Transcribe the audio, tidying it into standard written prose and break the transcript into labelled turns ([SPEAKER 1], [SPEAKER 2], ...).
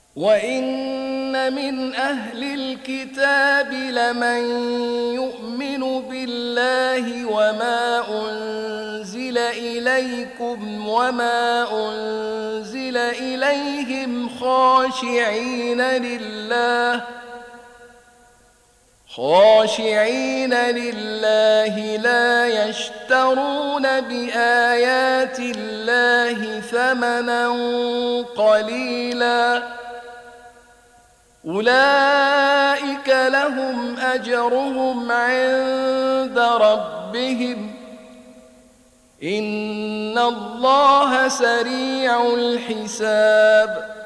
[SPEAKER 1] وإن من أهل الكتاب لمن يؤمن بالله وما أنزل إليكم وما أنزل إليهم خاشعين لله لا يشترون بآيات الله ثمنا قليلا أولئك لهم أجرهم عند ربهم إن الله سريع الحساب